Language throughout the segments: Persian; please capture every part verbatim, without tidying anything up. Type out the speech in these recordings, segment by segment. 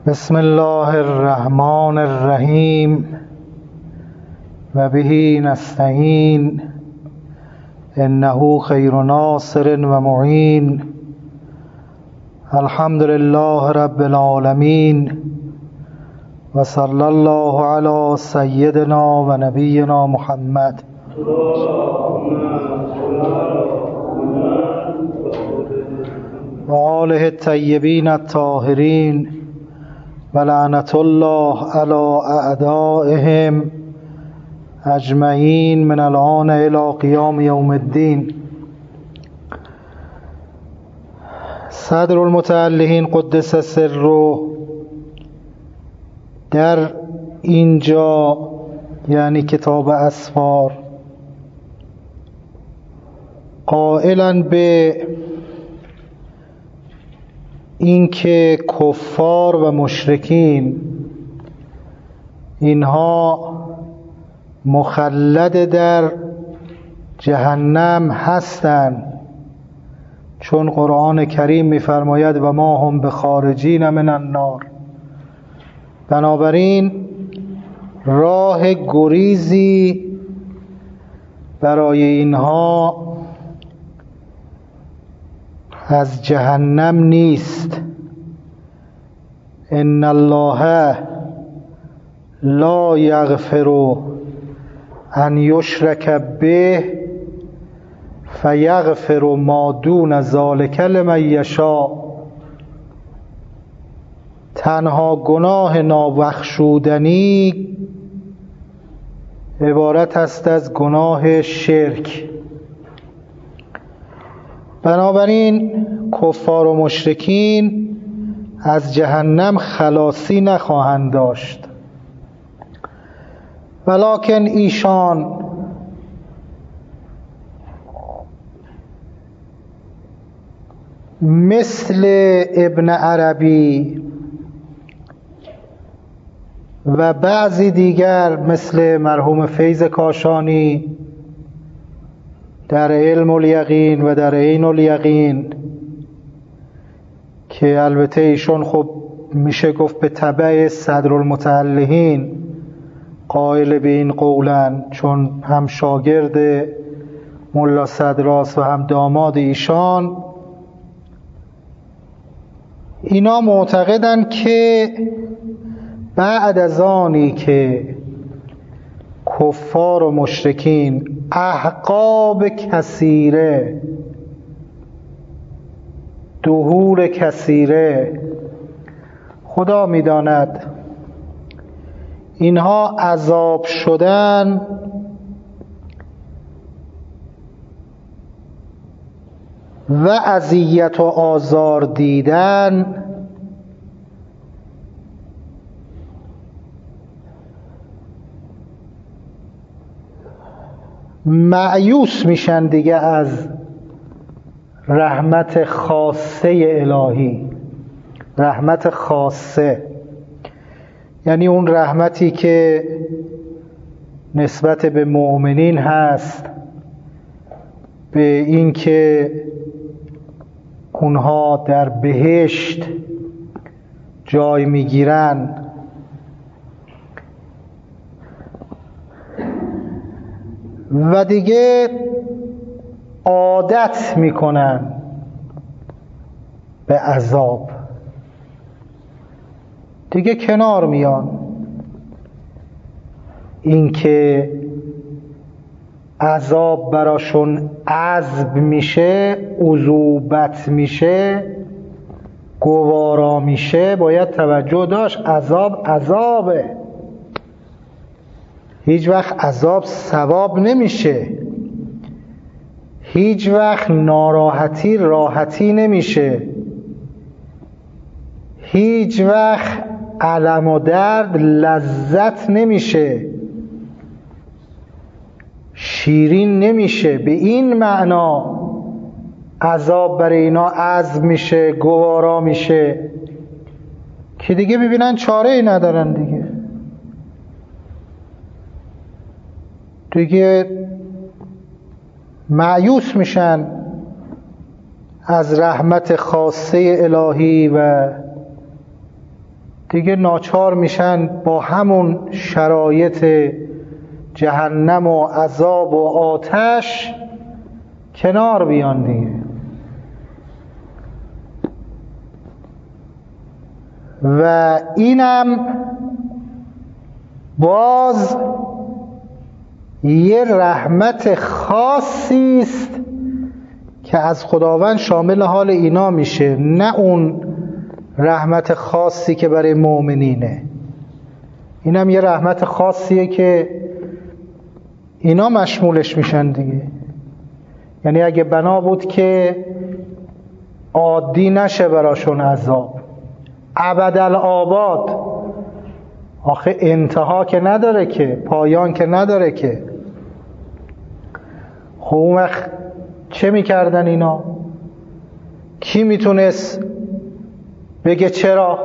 بسم الله الرحمن الرحیم و به نستعین انه خیر ناصر و معین. الحمد لله رب العالمین و صلی الله علی سیدنا و نبینا محمد و آله الطیبین الطاهرین و لعنت الله علی اعدائهم اجمعین من الآن الی قیام یوم الدین. صدر المتعلقین قدس سره در اینجا، یعنی کتاب اسفار، قائلاً به اینکه کفار و مشرکین اینها مخلد در جهنم هستند، چون قرآن کریم می‌فرماید و ما هم بخارجین من النار. بنابراین راه گریزی برای اینها از جهنم نیست. ان الله لا یغفر ان یشرک به فیغفر ما دون ذلک لمن یشاء. تنها گناه نابخشودنی عبارت است از گناه شرک. بنابراین کفار و مشرکین از جهنم خلاصی نخواهند داشت، ولکن ایشان مثل ابن عربی و بعضی دیگر مثل مرحوم فیض کاشانی در علم الیقین و در عین الیقین، که البته ایشون خب میشه گفت به تبع صدر المتعلقین قائل به این قولن، چون هم شاگرد ملا صدراست و هم داماد ایشان. اینا معتقدن که بعد از آنی که کفار و مشرکین احقاب کثیره، دهور کثیره، خدا میداند اینها عذاب شدن، و اذیت و آزار دیدن، مایوس میشن دیگه از رحمت خاصه الهی. رحمت خاصه یعنی اون رحمتی که نسبت به مؤمنین هست، به این که اونها در بهشت جای میگیرن. و دیگه عادت میکنن به عذاب، دیگه کنار میان. اینکه عذاب براشون عذب میشه، عذوبت میشه، گوارا میشه، باید توجه داشت. عذاب عذابه، هیچ وقت عذاب ثواب نمیشه، هیچ وقت ناراحتی راحتی نمیشه، هیچ وقت الم و درد لذت نمیشه، شیرین نمیشه. به این معنا عذاب برای اینا عذب میشه، گوارا میشه، که دیگه ببینن چاره ای ندارن، دیگه دیگه مایوس میشن از رحمت خاصه الهی و دیگه ناچار میشن با همون شرایط جهنم و عذاب و آتش کنار بیان دیگه. و اینم باز یه رحمت خاصی است که از خداوند شامل حال اینا میشه، نه اون رحمت خاصی که برای مؤمنینه. اینم یه رحمت خاصیه که اینا مشمولش میشن دیگه. یعنی اگه بنا بود که عادی نشه براشون عذاب ابدالآباد، آخه انتها که نداره که، پایان که نداره که، خب اون وقت چه میکردن اینا؟ کی میتونست بگه چرا؟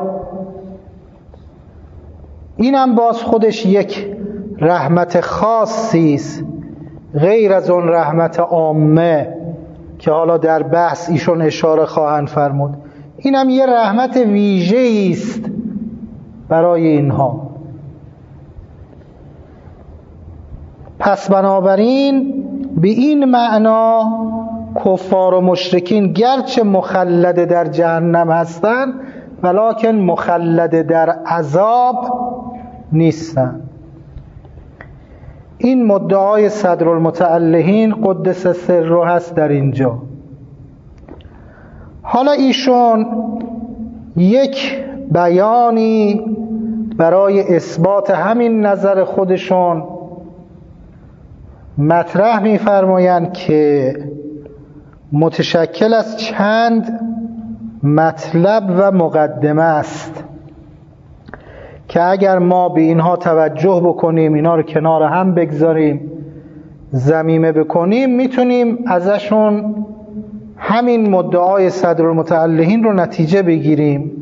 اینم باز خودش یک رحمت خاصی است غیر از اون رحمت عامه که حالا در بحث ایشون اشاره خواهند فرمود. اینم یه رحمت ویژه‌ای است برای اینها. پس بنابراین به این معنا کفار و مشرکین گرچه مخلد در جهنم هستند ولکن مخلد در عذاب نیستند. این مدعای صدرالمتعلهین قدس سره هست در اینجا. حالا ایشون یک بیانی برای اثبات همین نظر خودشون مطرح می‌فرمایند که متشکل از چند مطلب و مقدمه است که اگر ما به اینها توجه بکنیم، اینا رو کنار هم بگذاریم، ضمیمه بکنیم، میتونیم ازشون همین مدعای صدرالمتعلهین رو نتیجه بگیریم.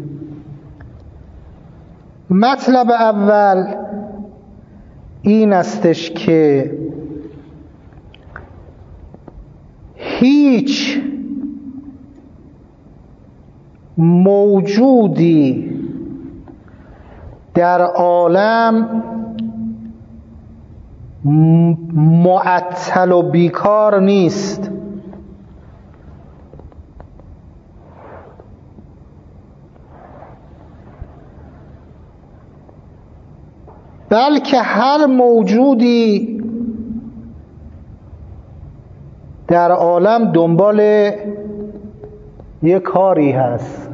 مطلب اول این استش که هیچ موجودی در عالم معطل و بیکار نیست، بلکه هر موجودی در عالم دنبال یک کاری هست.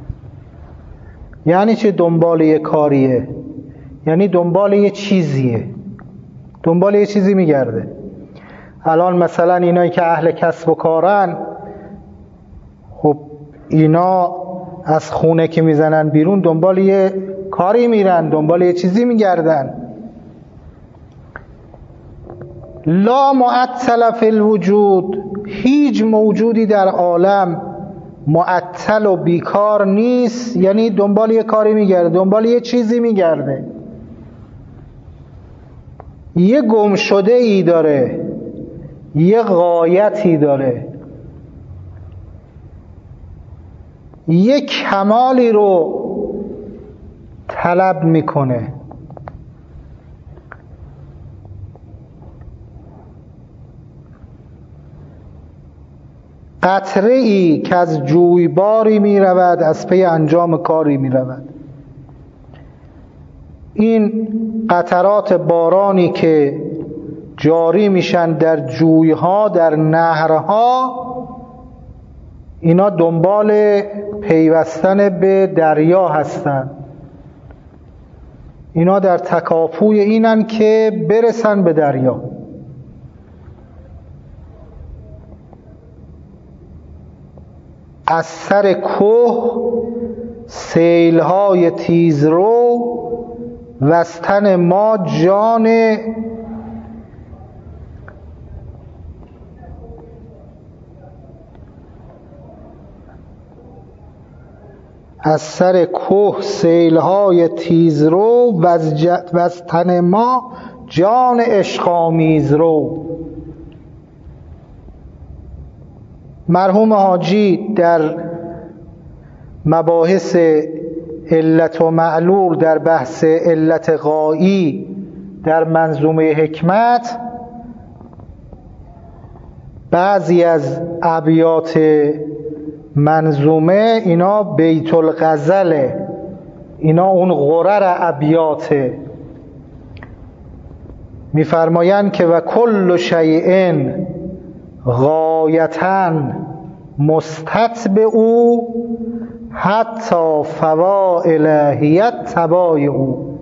یعنی چه دنبال یک کاریه؟ یعنی دنبال یک چیزیه، دنبال یک چیزی میگرده. الان مثلا اینایی که اهل کسب و کارن، خب اینا از خونه که میزنن بیرون دنبال یه کاری میرن، دنبال یه چیزی میگردن. لا معطل فی الوجود، هیچ موجودی در عالم معطل و بیکار نیست، یعنی دنبال یه کاری میگرده، دنبال یه چیزی میگرده، یه گم شده ای داره، یه غایتی داره، یه کمالی رو طلب میکنه. قطره ای که از جویباری می رود از پی انجام کاری می رود. این قطرات بارانی که جاری میشن در جویها، در نهرها، اینا دنبال پیوستن به دریا هستن. اینا در تکاپوی اینن که برسن به دریا. از سر کوه سیل‌های تیزرو و از تن ما جان از سر کوه سیل‌های تیزرو و از, ج... و از تن ما جان عشق‌آمیز رو. مرحوم حاجی در مباحث علت و معلول در بحث علت غایی در منظومه حکمت، بعضی از ابیات منظومه اینا بیت الغزله، اینا اون غرر ابیاته. میفرمایند که و کل شیء غایتاً مستتبع او حتی فواعل هیت تبایع او.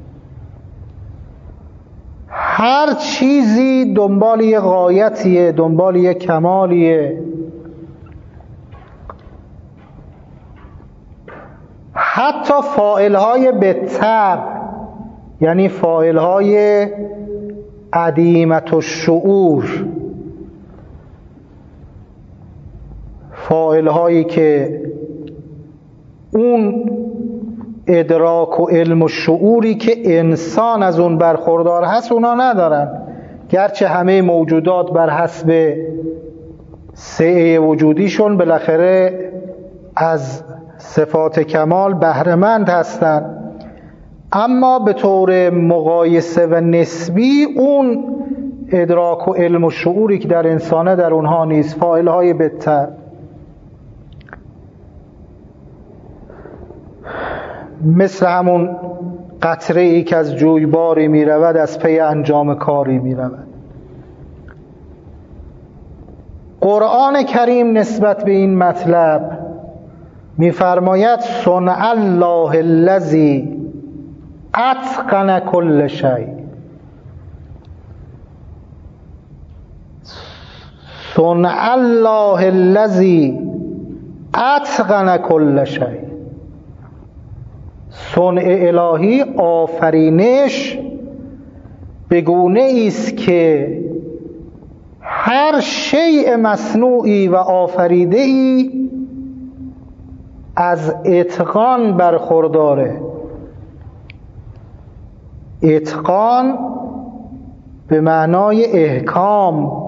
هر چیزی دنبال یه غایتیه، دنبال یه کمالیه. حتی فاعل‌های بالطبع، یعنی فاعل‌های عدیمت الشعور، فاعل‌هایی که اون ادراک و علم و شعوری که انسان از اون برخوردار هست اونا ندارن، گرچه همه موجودات بر حسب سعه وجودیشون بالاخره از صفات کمال بهره‌مند هستن، اما به طور مقایسه و نسبی اون ادراک و علم و شعوری که در انسانه در اونها نیست. فاعل‌های بالطبع مثل همون قطره ای که از جویباری می رود از پی انجام کاری می رود. قرآن کریم نسبت به این مطلب می فرماید صنع الله الذی اتقن کل شیء. صنع الله الذی اتقن کل شیء. صنع الهی، آفرینش به گونه است که هر شیء مصنوعی و آفریده‌ای از اتقان برخورداره. اتقان به معنای احکام.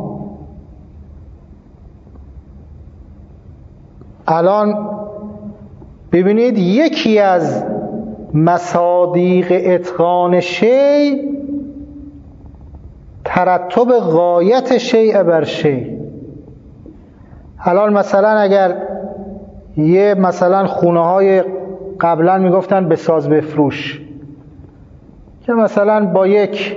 الان ببینید یکی از مصادیق اتقان شیء ترتب غایت شیء بر شیء. الان مثلا اگر یه مثلا خونه های قبلا میگفتن بساز بفروش، که مثلا با یک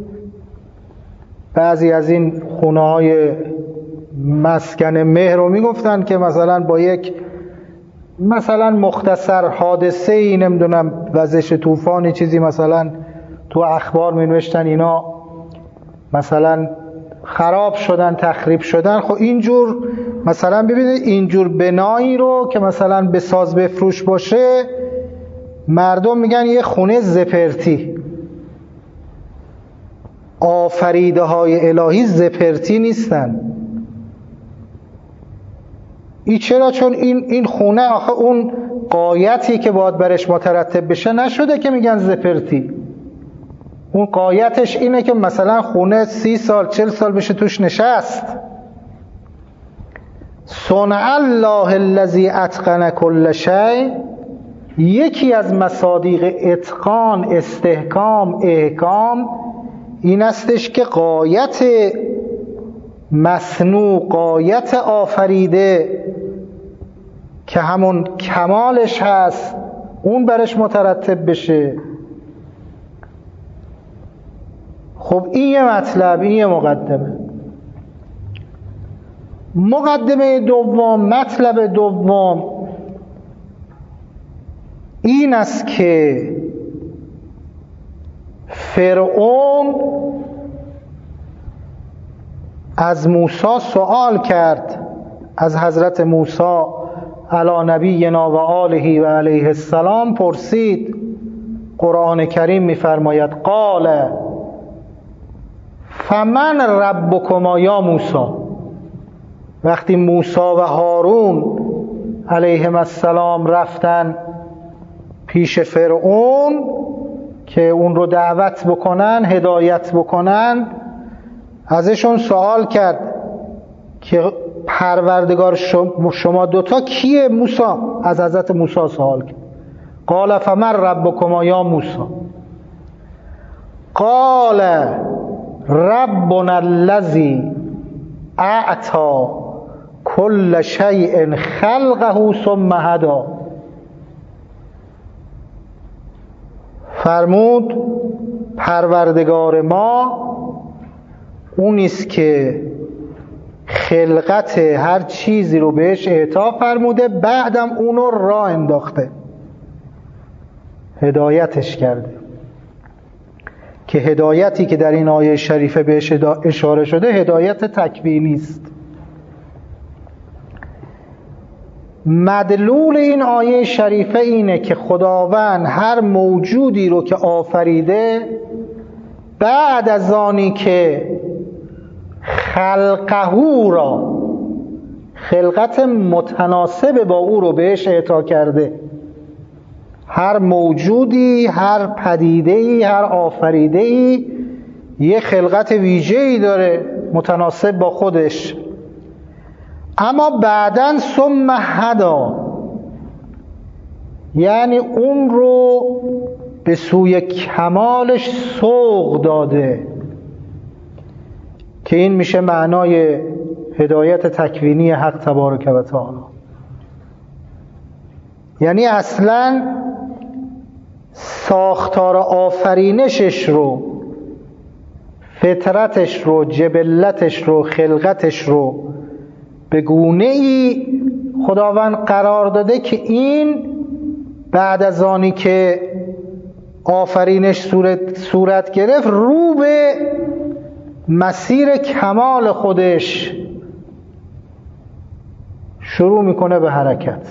بعضی از این خونه های مسکن مهر رو میگفتن که مثلا با یک مثلا مختصر حادثه ای، نمیدونم وزش طوفانی چیزی مثلا تو اخبار می نوشتن اینا مثلا خراب شدن، تخریب شدن. خب اینجور مثلا ببینید اینجور بنایی رو که مثلا بساز بفروش باشه، مردم میگن یه خونه زپرتی. آفریده های الهی زپرتی نیستن. این چرا؟ چون این این خونه آخه اون غایتی که باید برش مترتب بشه نشده که میگن زپرتی. اون غایتش اینه که مثلا خونه سی سال چل سال بشه توش نشست. صنع الله الذی اتقن کل شیء، یکی از مصادیق اتقان، استحکام، احکام این استش که غایت مصنوع، غایت آفریده که همون کمالش هست اون برش مترتب بشه. خب این یه مطلب، این یه مقدمه. مقدمه دوم، مطلب دوم این است که فرعون از موسی سوال کرد، از حضرت موسی علی نبینا و آله و علیه السلام پرسید. قرآن کریم می‌فرماید قال فمن ربکما یا موسی. وقتی موسی و هارون علیهم السلام رفتن پیش فرعون که اون رو دعوت بکنن، هدایت بکنن، ازشون سوال کرد که پروردگار شما دوتا کیه موسی؟ از حضرت موسی سوال کرد. قال فمن ربکما یا موسی؟ قال ربنا الذی اعطی کل شیء خلقه ثم هدی. فرمود پروردگار ما اونیست که خلقت هر چیزی رو بهش اعطا فرموده، بعدم اونو راه انداخته، هدایتش کرده. که هدایتی که در این آیه شریفه بهش اشاره شده هدایت تکوینی است. مدلول این آیه شریفه اینه که خداوند هر موجودی رو که آفریده، بعد از آنی که خلقهو را، خلقت متناسب با او رو بهش اعطا کرده، هر موجودی، هر پدیده‌ای، هر آفریده‌ای یه خلقت ویژه‌ای داره متناسب با خودش، اما بعداً ثم هدی، یعنی اون رو به سوی کمالش سوق داده، که این میشه معنای هدایت تکوینی حق تبارک و تعالی. یعنی اصلاً ساختار آفرینشش رو، فطرتش رو، جبلتش رو، خلقتش رو به گونه ای خداوند قرار داده که این بعد از آنی که آفرینش صورت, صورت گرفت رو به مسیر کمال خودش شروع میکنه به حرکت.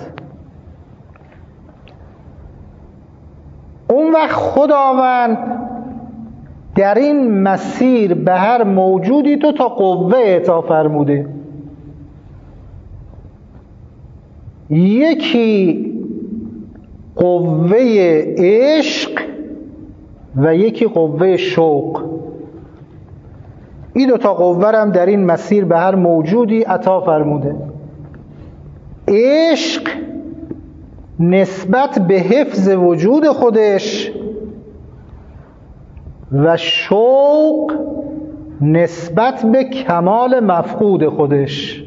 اون وقت خداوند در این مسیر به هر موجودی تو تا قوه اعطا فرموده. یکی قوه عشق و یکی قوه شوق. این دو تا قوه هم در این مسیر به هر موجودی عطا فرموده. عشق نسبت به حفظ وجود خودش و شوق نسبت به کمال مفقود خودش.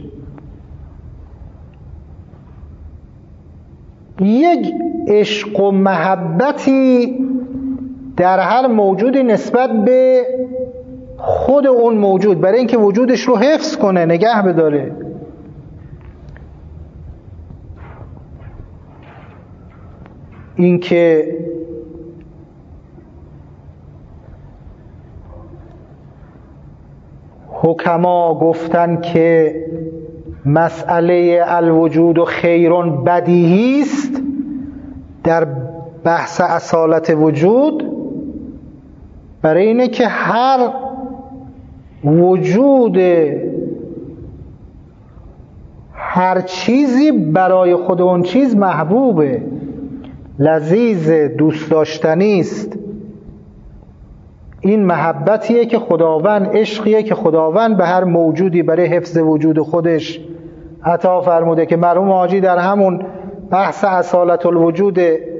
یک عشق و محبتی در هر موجودی نسبت به خود اون موجود، برای اینکه وجودش رو حفظ کنه، نگه بداره. اینکه حکما گفتن که مسئله الوجود و خیرون بدیهی است در بحث اصالت وجود، برای اینه که هر وجود هر چیزی برای خود اون چیز محبوبه، لذیذ، دوست داشتنی است. این محبتیه که خداوند، عشقیه که خداوند به هر موجودی برای حفظ وجود خودش عطا فرموده، که مرحوم حاجی در همون بحث اصالت الوجود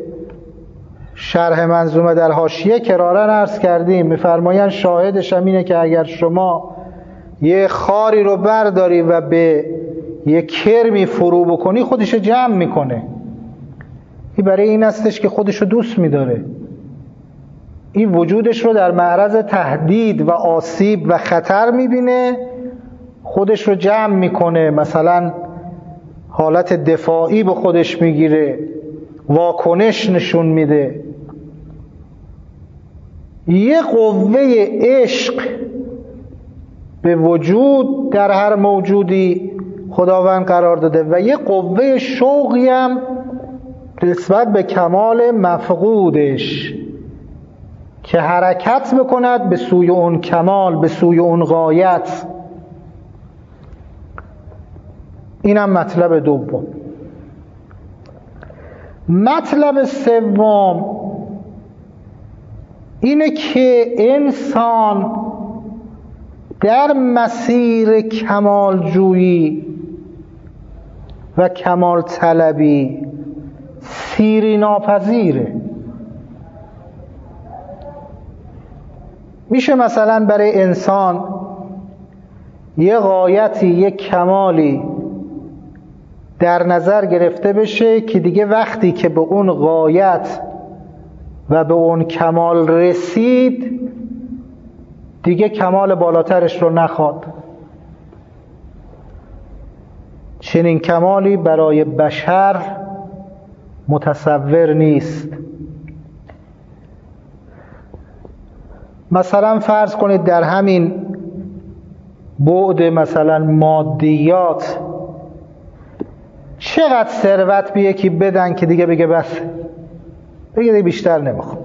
شرح منظومه در حاشیه کرارن عرض کردیم، میفرمایند شاهدش هم اینه که اگر شما یه خاری رو برداری و به یه کرمی فرو بکنی خودش جمع میکنه. این برای این هستش که خودش رو دوست میداره، این وجودش رو در معرض تهدید و آسیب و خطر میبینه، خودش رو جمع میکنه، مثلا حالت دفاعی به خودش میگیره، واکنش نشون میده. یه قوه عشق به وجود در هر موجودی خداوند قرار داده و یه قوه شوقی هم نسبت به کمال مفقودش که حرکت بکند به سوی اون کمال، به سوی اون غایت. اینم مطلب دوم. مطلب سوم اینه که انسان در مسیر کمال جویی و کمال طلبی سیری ناپذیره. میشه مثلا برای انسان یه غایتی، یه کمالی در نظر گرفته بشه که دیگه وقتی که به اون غایت و به اون کمال رسید دیگه کمال بالاترش رو نخواد. چنین کمالی برای بشر متصور نیست. مثلا فرض کنید در همین بعد مثلا مادیات چقدر ثروت به یکی بدن که دیگه بگه بس، بگه دیگه بیشتر نمیخوام.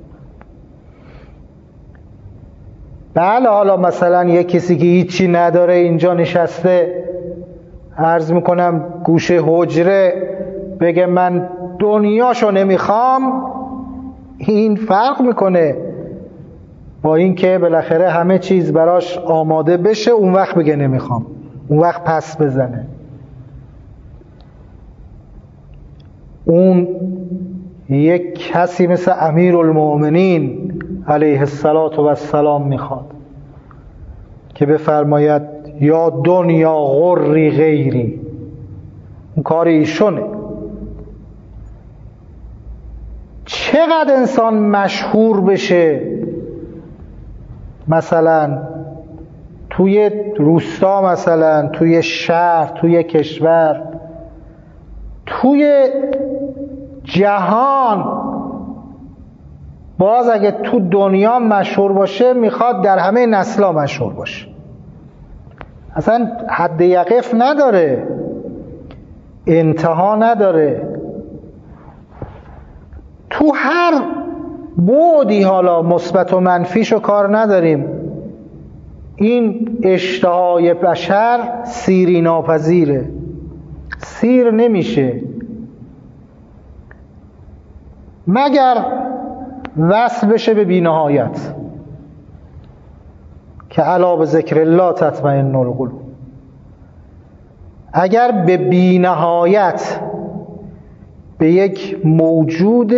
بله حالا مثلا یک کسی که هیچی نداره اینجا نشسته، عرض میکنم گوشه حجره، بگه من دنیاشو نمیخوام، این فرق میکنه با این که بالاخره همه چیز براش آماده بشه اون وقت بگه نمیخوام، اون وقت پس بزنه. اون یک کسی مثل امیرالمؤمنین علیه السلام میخواد که بفرماید یا دنیا غری غیری، اون کار ایشونه. چقدر انسان مشهور بشه مثلا توی روستا، مثلا توی شهر، توی کشور، توی جهان، باز اگه تو دنیا مشهور باشه میخواد در همه نسلا مشهور باشه، اصلا حد یقف نداره، انتها نداره. تو هر بعدی، حالا مثبت و منفیشو کار نداریم، این اشتهای بشر سیری ناپذیره، سیر نمیشه مگر وصل بشه به بی‌نهایت که الا به ذکر الله تطمئن القلوب. اگر به بی‌نهایت به یک موجود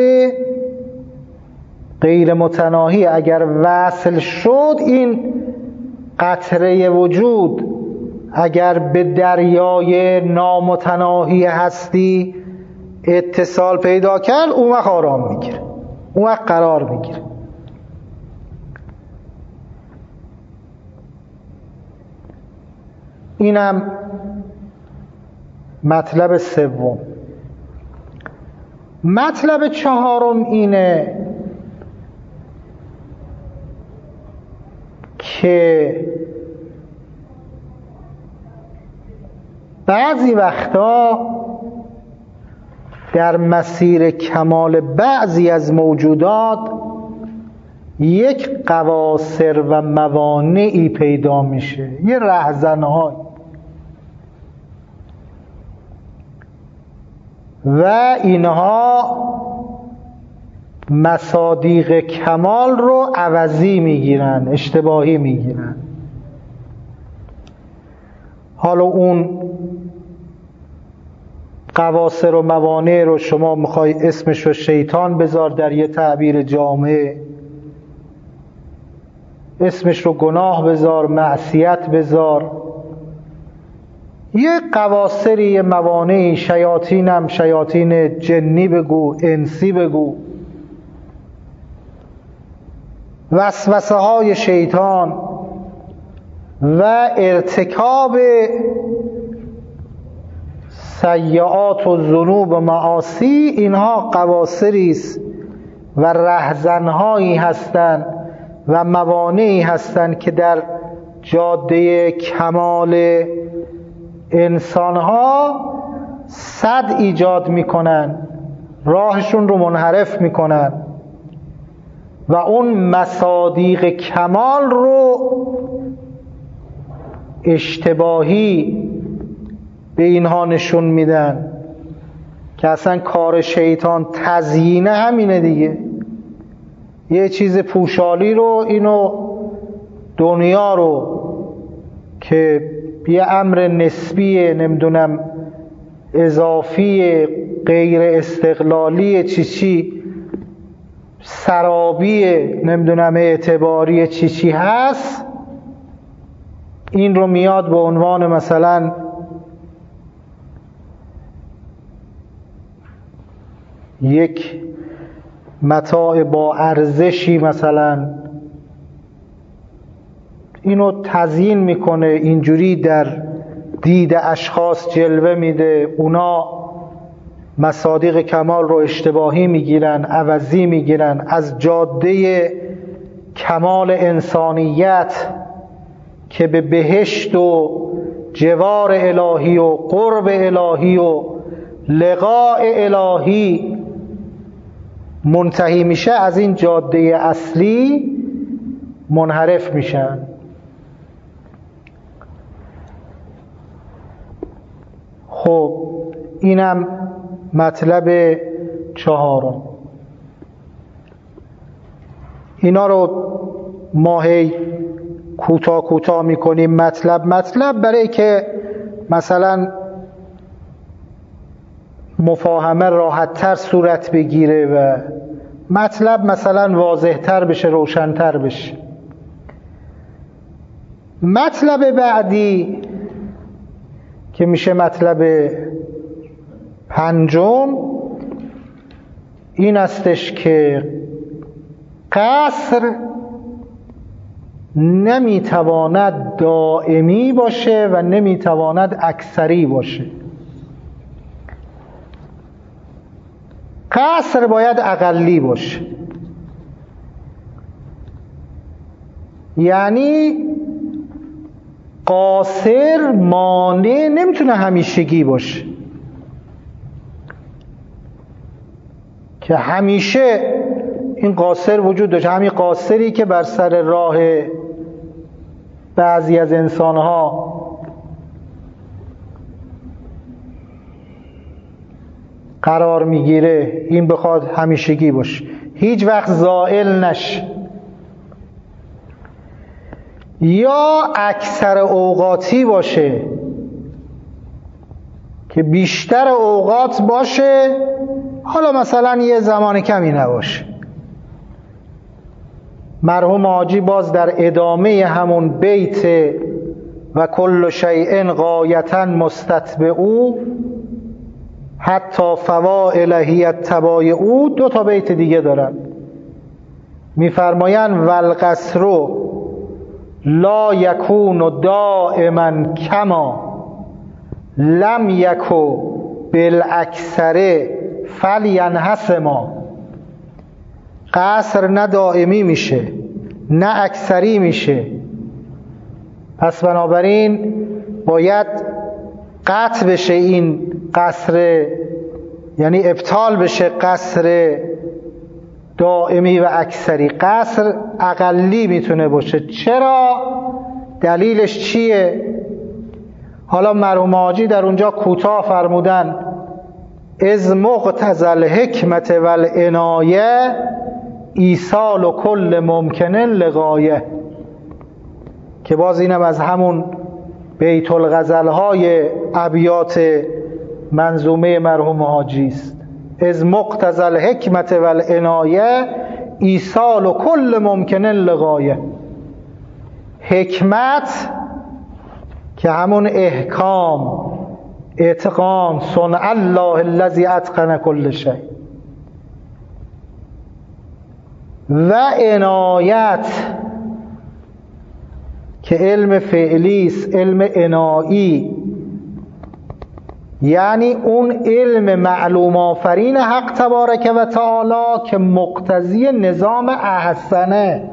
غیر متناهی اگر وصل شد، این قطره وجود اگر به دریای نامتناهی هستی اتصال پیدا کرد، اون وقت آرام میگیره، اون وقت قرار میگیره. اینم مطلب سوم. مطلب چهارم اینه که بعضی وقتا در مسیر کمال بعضی از موجودات یک قواصر و موانعی پیدا میشه، یه رهزن‌های، و اینها مصادیق کمال رو عوضی میگیرن، اشتباهی میگیرن. حالا اون قواصر و موانع رو شما میخوای اسمش رو شیطان بذار، در یه تعبیر جامع اسمش رو گناه بذار، معصیت بذار، یه قواصری، یه موانعی، شیاطینم شیاطین جنی بگو، انسی بگو، وسوسه های شیطان و ارتکاب سیئات و ذنوب و معاصی، اینها قواصری است و رهزنهایی هستند و موانعی هستند که در جاده کمال انسانها صد ایجاد میکنن، راهشون رو منحرف میکنن و اون مصادیق کمال رو اشتباهی به اینها نشون میدن که اصلا کار شیطان تزیینه همینه دیگه، یه چیز پوشالی رو، اینو دنیا رو که یه امر نسبیه، نمیدونم اضافی، غیر استقلالی چی چی، سرابی نمیدونم اعتباری چی چی هست، این رو میاد به عنوان مثلا یک متاع با ارزشی مثلا اینو تزیین میکنه، اینجوری در دید اشخاص جلوه میده، اونا مصادیق کمال رو اشتباهی میگیرن، عوضی میگیرن، از جاده کمال انسانیت که به بهشت و جوار الهی و قرب الهی و لقاء الهی منتهی میشه، از این جاده اصلی منحرف میشن. خب اینم مطلب چهارم. اینا رو ما هی کوتاه کوتاه میکنیم مطلب مطلب برای که مثلا مفاهمه راحت‌تر صورت بگیره و مطلب مثلا واضح‌تر بشه، روشن‌تر بشه. مطلب بعدی که میشه مطلب پنجم این استش که قصر نمیتواند دائمی باشه و نمیتواند اکثری باشه. قصر باید اقلی باشه، یعنی قاصر مانع نمیتونه همیشگی باشه که همیشه این قاصر وجود داشته. همین قاصری که بر سر راه بعضی از انسانها قرار میگیره، این بخواد همیشگی باشه، هیچ وقت زائل نشه. یا اکثر اوقاتی باشه که بیشتر اوقات باشه، حالا مثلا یه زمان کمی نباشه. مرحوم حاجی باز در ادامه همون بیت و کل شیء غایتا مستتبعو حتی فوائل هی التبایع دو تا بیت دیگه دارن، میفرمایند والقصر لا یکون دائما کما لم یکو بالاکثر فلینحسما. قصر نه دائمی میشه نه اکثری میشه، پس بنابراین باید قطع بشه این قصر، یعنی ابطال بشه قصر دائمی و اکثری. قصر اقلی میتونه باشه. چرا؟ دلیلش چیه؟ حالا مرحوم حاجی در اونجا کوتاه فرمودن از مقتضی الحکمت والعنایه ایصال و کل ممکنه لغایه، که باز اینم از همون بیت الغزل های ابیات منظومه مرحوم حاجی است. از مقتضی الحکمت والعنایه ایصال و کل ممکنه لغایه. حکمت که همون احکام، اتقان، صنع الله الذی اتقن کل شیء، و عنایت که علم فعلی است، علم عنایی، یعنی اون علم معلوم آفرین حق تبارک و تعالی که مقتضی نظام احسنه.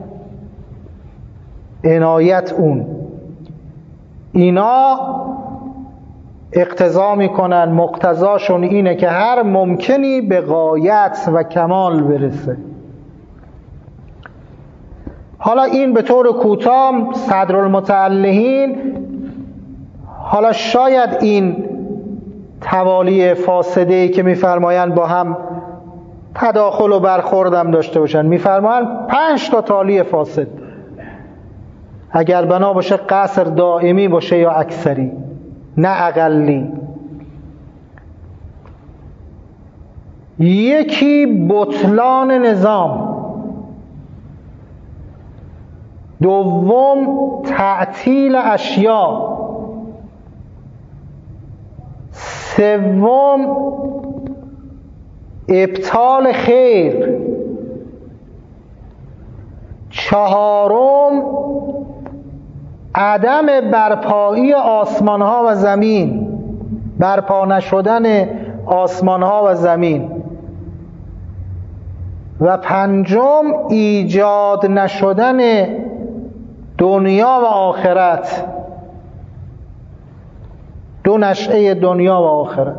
عنایت اون اینا اقتضا میکنن، مقتضاشون اینه که هر ممکنی به غایت و کمال برسه. حالا این به طور کوتاه صدرالمتعلقین. حالا شاید این توالی فاسده‌ای که میفرمایند با هم تداخل و برخوردم داشته باشن، میفرمایند پنج تا تالی فاسد، اگر بنا باشه قصر دائمی باشه یا اکثری نه اقلی. یکی بطلان نظام، دوم تعطیل اشیا، سوم ابطال خیر، چهارم عدم برپایی آسمان ها و زمین، برپا نشدن آسمان ها و زمین، و پنجم ایجاد نشدن دنیا و آخرت، دو نشأه دنیا و آخرت.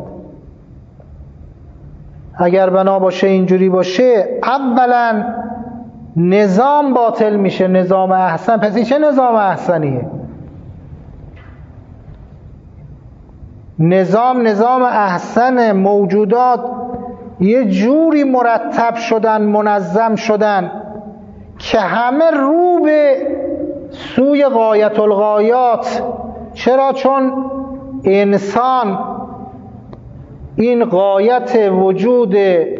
اگر بنا باشه اینجوری باشه، اولا نظام باطل میشه، نظام احسن. پس این چه نظام احسنیه؟ نظام نظام احسن، موجودات یه جوری مرتب شدن، منظم شدن که همه رو به سوی غایت الغایات. چرا؟ چون انسان این غایت وجود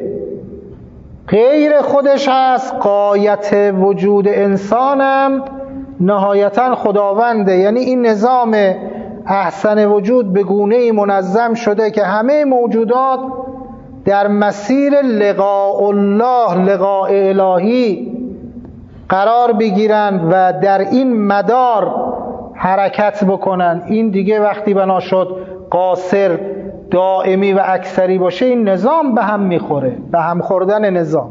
غیر خودش هست، غایت وجود انسانم نهایتا خداونده. یعنی این نظام احسن وجود به گونه‌ای منظم شده که همه موجودات در مسیر لقاء الله، لقاء الهی قرار بگیرن و در این مدار حرکت بکنن. این دیگه وقتی بنا شد قاصر، دائمی و اکثری باشه، این نظام به هم میخوره، به هم خوردن نظام.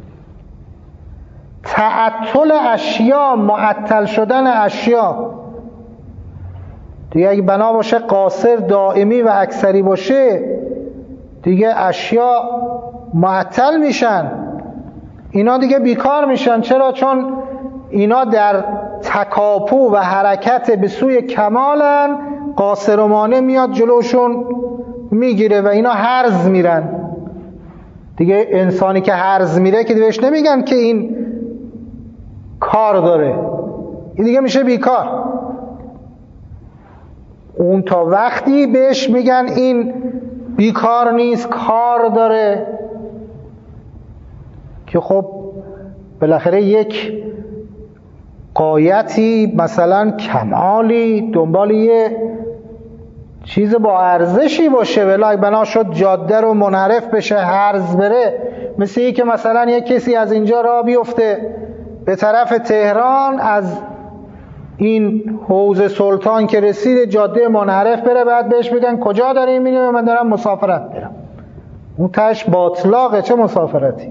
تعطل اشیا، معطل شدن اشیا دیگه، اگه بنا باشه قاصر، دائمی و اکثری باشه، دیگه اشیا معطل میشن، اینا دیگه بیکار میشن. چرا؟ چون اینا در تکاپو و حرکت به سوی کمالن، قاصر و مانع میاد جلوشون میگیره و اینا هرز میرن. دیگه انسانی که هرز میره که بهش نمیگن که این کار داره، این دیگه میشه بیکار. اون تا وقتی بهش میگن این بیکار نیست، کار داره، که خب بالاخره یک غایتی، مثلا کمالی، دنبال یه چیز با ارزشی باشه. ولی بنا شد جاده رو منحرف بشه، هرز بره، مثل این که مثلا یک کسی از اینجا راه بیفته به طرف تهران، از این حوض سلطان که رسید جاده منحرف بره، بعد بهش میگن کجا داری میری؟ من دارم مسافرت برم. اون تاش باطلاقه، چه مسافرتی؟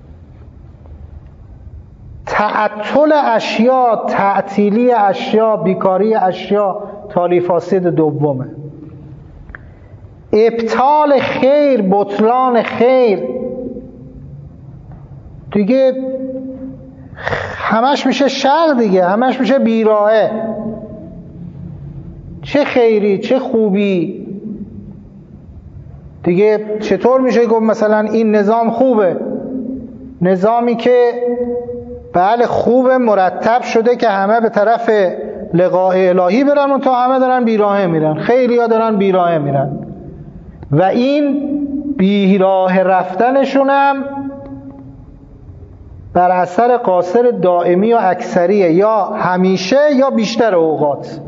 تعطل اشیا، تعطیلی اشیا، بیکاری اشیا، تالی فاسد دومه. ابطال خیر، بطلان خیر، دیگه همش میشه شر دیگه، همش میشه بیراهه. چه خیری، چه خوبی دیگه. چطور میشه گفت مثلا این نظام خوبه؟ نظامی که بله خوبه، مرتب شده که همه به طرف لقاء الهی برن و تا همه دارن بیراهه میرن، خیلی ها دارن بیراهه میرن، و این بیراه رفتنشونم بر اثر قاصر دائمی و اکثریه، یا همیشه یا بیشتر اوقات.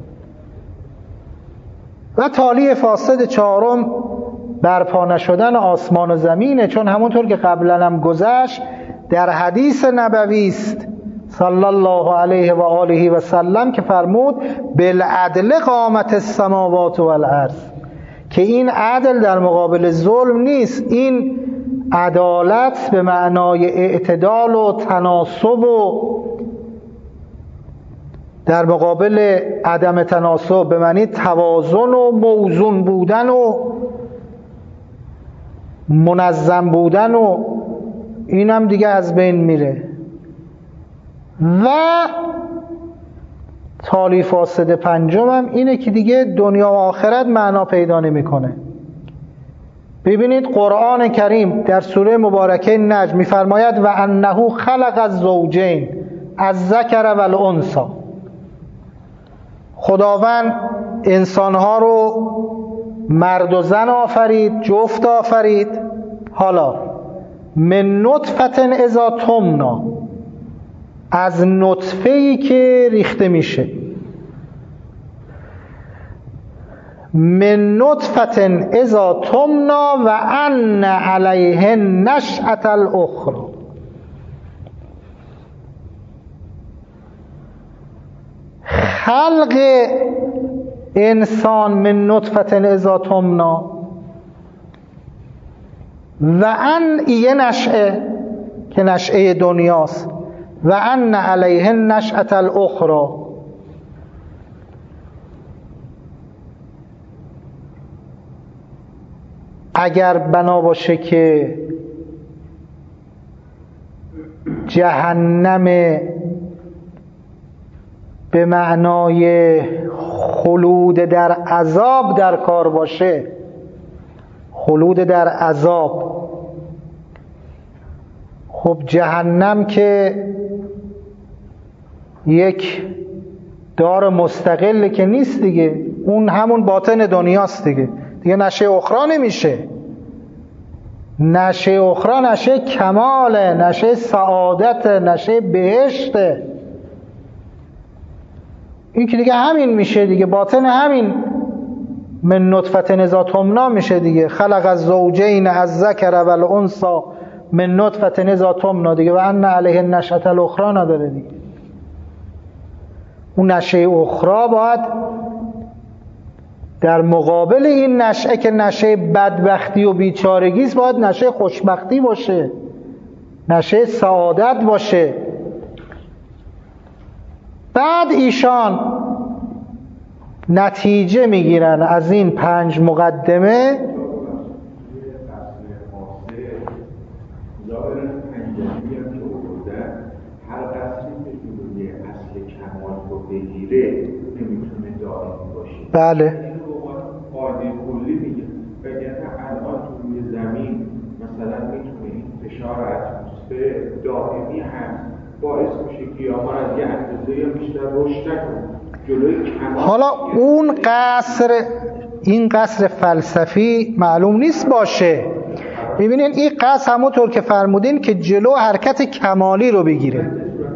و تالی فاسد چهارم برپا نشدن آسمان و زمینه، چون همونطور که قبلا هم گذشت در حدیث نبوی است صلی الله علیه و آله و سلم که فرمود بالعدل قامت السماوات و الارض، که این عدل در مقابل ظلم نیست، این عدالت به معنای اعتدال و تناسب و در مقابل عدم تناسب به معنی توازن و موزون بودن و منظم بودن، و اینم دیگه از بین میره. و تالی فاسد پنجم هم اینه که دیگه دنیا و آخرت معنا پیدا نمیکنه. ببینید قرآن کریم در سوره مبارکه نجم میفرماید و انه خلق الزوجین الذکر و الانثی. خداوند انسانها رو مرد و زن آفرید، جفت آفرید. حالا من نطفه اذا تمنا، از نطفه‌ای که ریخته میشه. من نطفه اذا تمنا و ان علیه نشأة الاخرى. خلق انسان من نطفه اذا تمنا و ان یه نشأه که نشأه دنیاست، و ان علیه نشأة الاخرى. اگر بنا باشه که جهنم به معنای خلود در عذاب در کار باشه، خلود در عذاب، خب جهنم که یک دار مستقل که نیست دیگه، اون همون باطن دنیاست دیگه، دیگه نشه اخرى نمیشه. نشه اخرى نشه کماله، نشه سعادت، نشه بهشته. این که دیگه همین میشه دیگه، باطن همین من نطفه اذا تمنا میشه دیگه. خلق الزوجین الذکر والانثی من نطفه اذا تمنا دیگه، و ان علیه نشأة الاخرى نداره دیگه. اون نشه اخرى باید در مقابل این نشأه که نشه بدبختی و بیچارگی است، باید نشه خوشبختی باشه، نشه سعادت باشه. بعد ایشان نتیجه میگیرن از این پنج مقدمه. بله قاعده کلی میگه بگه الان تو روی زمین مثلا میتونه این فشار اتمسفر دائمی هم باعث میشه گیاهان از یه اندازه بیشتر رشد نکنه جلوی کمال. حالا اون قصر، این قصر فلسفی معلوم نیست باشه. ببینین این قصر همونطور که فرمودین که جلو حرکت کمالی رو بگیره.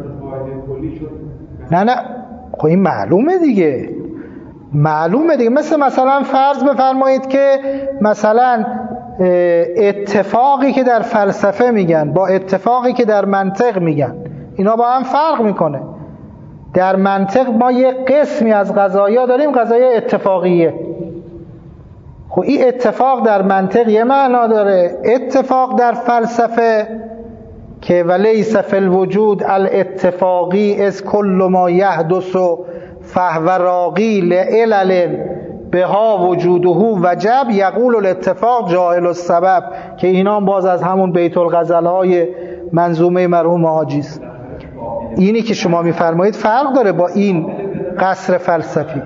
نه نه خب این معلومه دیگه، معلومه دیگه. مثل مثلا فرض بفرمایید که مثلا اتفاقی که در فلسفه میگن با اتفاقی که در منطق میگن اینا با هم فرق میکنه. در منطق ما یه قسمی از قضایا داریم قضایا اتفاقیه. خب این اتفاق در منطق یه معنا داره، اتفاق در فلسفه که ولیس فی الوجود الاتفاقی از کل ما یحدث فهو راقی لعلل بها وجوده وجب یقول الاتفاق جاهل السبب، که اینا باز از همون بیت الغزل های منظومه مرحوم حاجی است. اینی که شما میفرمایید فرق داره با این قصر فلسفی.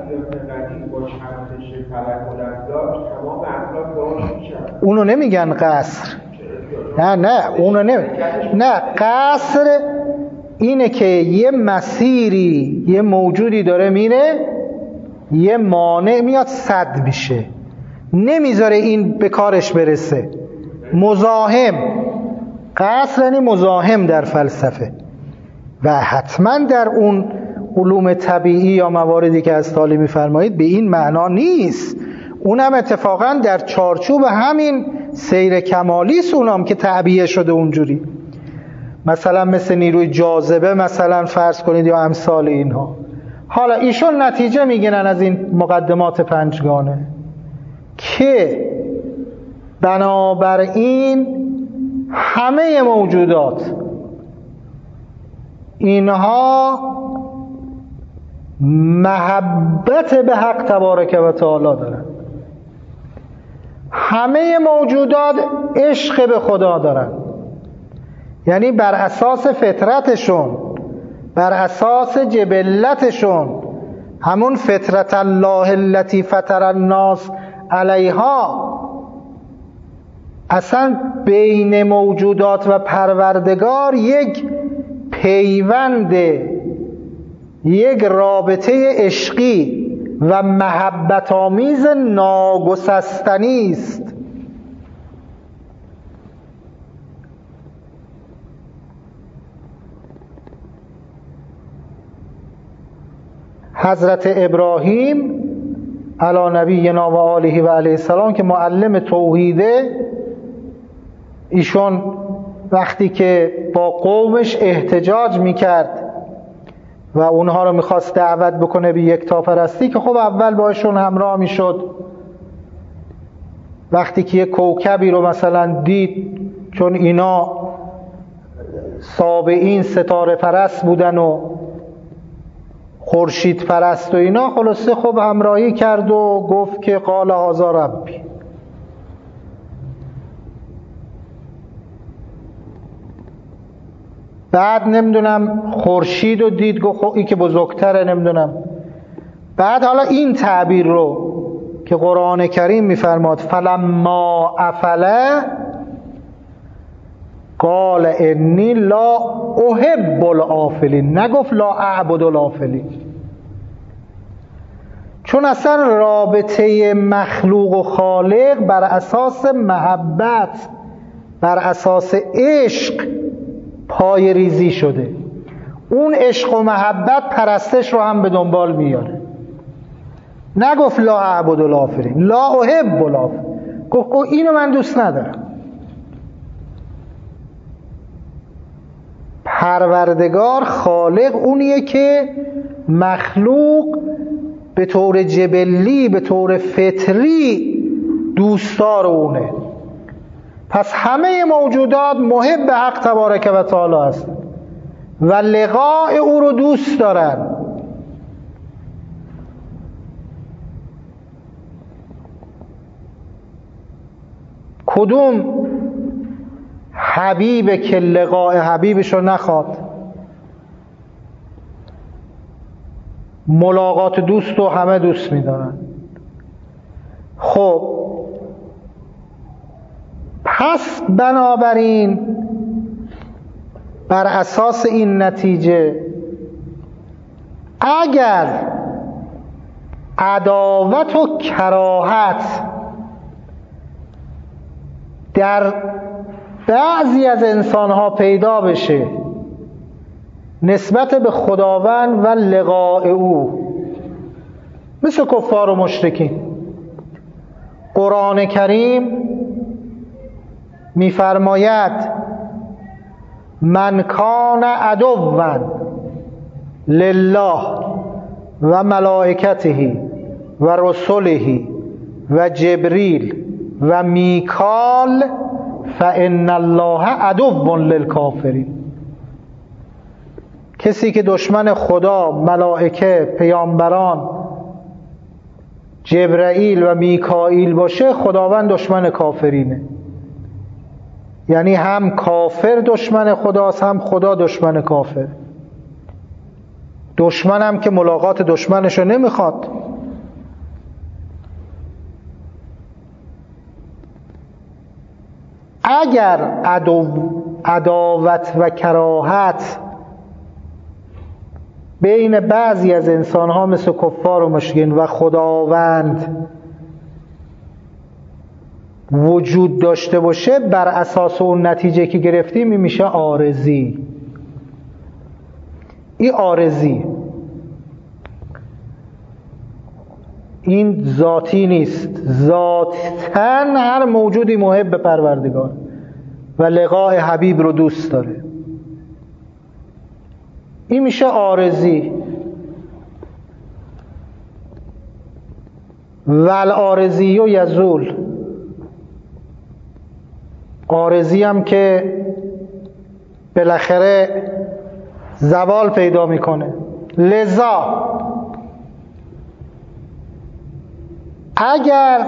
اونو نمیگن قصر، نه نه اونو نمی نه قصر اینه که یه مسیری یه موجودی داره میره، یه مانع میاد صد میشه، نمیذاره این به کارش برسه. مزاحم، قصر یعنی مزاحم در فلسفه. و حتما در اون علوم طبیعی یا مواردی که از تالی میفرمایید به این معنا نیست. اونم اتفاقا در چارچوب همین سیر کمالی است، اونم که تعبیه شده اونجوری. مثلا مثل نیروی جاذبه مثلا فرض کنید یا امثال اینها. حالا ایشون نتیجه میگیرن از این مقدمات پنجگانه که بنابراین همه موجودات اینها محبت به حق تبارک و تعالی دارن، همه موجودات عشق به خدا دارن، یعنی بر اساس فطرتشون، بر اساس جبلتشون، همون فطرت الله التي فطر الناس علیها، اصلا بین موجودات و پروردگار یک پیوند، یک رابطه عشقی و محبت آمیز ناگسستنی است. حضرت ابراهیم علی نبینا و آله و علیه السلام که معلم توحیده، ایشون وقتی که با قومش احتجاج میکرد و اونها رو میخواست دعوت بکنه به یکتاپرستی، که خب اول باشون همراه میشد. وقتی که یک کوکبی رو مثلا دید، چون اینا سابعین ستاره پرست بودن و خورشید پرست و اینا، خلاصه خب همراهی کرد و گفت که قال هذا ربی. بعد نمیدونم خورشید رو دید، گفت خب این که بزرگتره، نمیدونم. بعد حالا این تعبیر رو که قرآن کریم میفرماد فلما افله قال انی لا احب الافلین، نگفت لا اعبد الافلین. چون اصلا رابطه مخلوق و خالق بر اساس محبت، بر اساس عشق پای ریزی شده. اون عشق و محبت پرستش رو هم به دنبال میاره. نگفت لا اعبد الافلین، لا احب الافلین، گفت اینو من دوست ندارم. پروردگار خالق اونیه که مخلوق به طور جبلی، به طور فطری دوستدار اونه. پس همه موجودات محب حق تبارک و تعالی هستند و لقاء او رو دوست دارن. کدوم حبیب که لقاء حبیبش رو نخواد؟ ملاقات دوست رو همه دوست می‌دارن. خب پس بنابراین بر اساس این نتیجه اگر عداوت و کراهت در بعضی از انسانها پیدا بشه نسبت به خداوند و لقاء او، مثل کفار و مشرکین، قرآن کریم میفرماید من کان عدوا لله و ملائکته و رسله و جبریل و میکال فان الله عدو للکافرین. کسی که دشمن خدا، ملائکه، پیامبران، جبرائیل و میکائیل باشه، خداوند دشمن کافرینه. یعنی هم کافر دشمن خداست، هم خدا دشمن کافر. دشمن هم که ملاقات دشمنشو نمیخواد. اگر عدو عداوت و کراهت بین بعضی از انسانها مثل کفار و مشرکین و خداوند وجود داشته باشه، بر اساس اون نتیجه که گرفتیم این میشه عارضی. این عارضی، این ذاتی نیست. ذاتاً هر موجودی محب پروردگار و لقاء حبیب رو دوست داره. این میشه عارضی. والعارضی و یزول، عارضی هم که بالاخره زوال پیدا میکنه. لذا اگر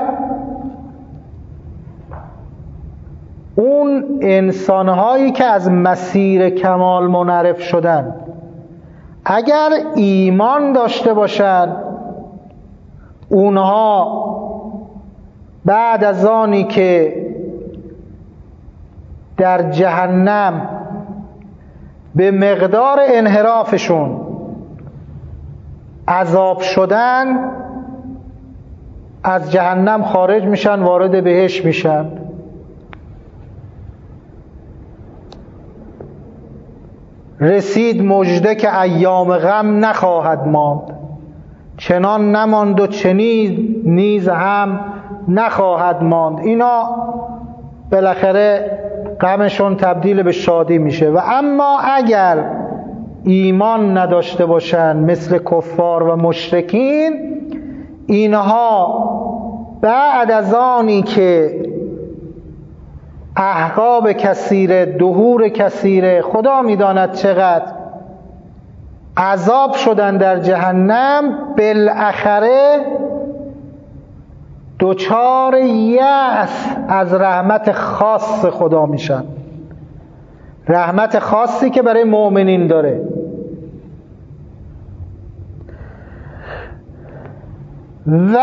اون انسانهایی که از مسیر کمال منحرف شدن اگر ایمان داشته باشن، اونها بعد از آنی که در جهنم به مقدار انحرافشون عذاب شدن، از جهنم خارج میشن، وارد بهشت میشن. رسید مژده که ایام غم نخواهد ماند. چنان نماند و چنین نیز هم نخواهد ماند. اینا بالاخره غمشون تبدیل به شادی میشه. و اما اگر ایمان نداشته باشن مثل کفار و مشرکین، اینها بعد از آنی که احقاب کثیره، دهور کثیره، خدا میداند چقدر عذاب شدن در جهنم، بالاخره دوچار یأس از رحمت خاص خدا میشن. رحمت خاصی که برای مؤمنین داره. و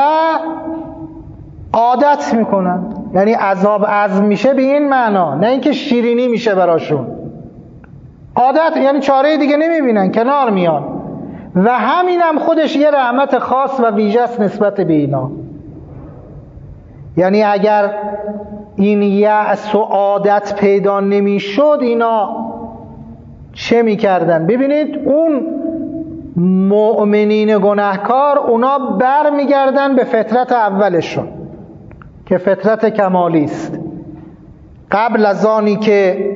عادت میکنن، یعنی عذاب عزم میشه به این معنا، نه اینکه شیرینی میشه براشون. عادت یعنی چاره دیگه نمیبینن، کنار میان. و همین هم خودش یه رحمت خاص و ویژه است نسبت به اینا. یعنی اگر این یأس و عادت پیدا نمیشد، اینا چه میکردن؟ ببینید اون مؤمنین گناهکار، اونا بر میگردن به فطرت اولشون که فطرت کمالی است. قبل از آنی که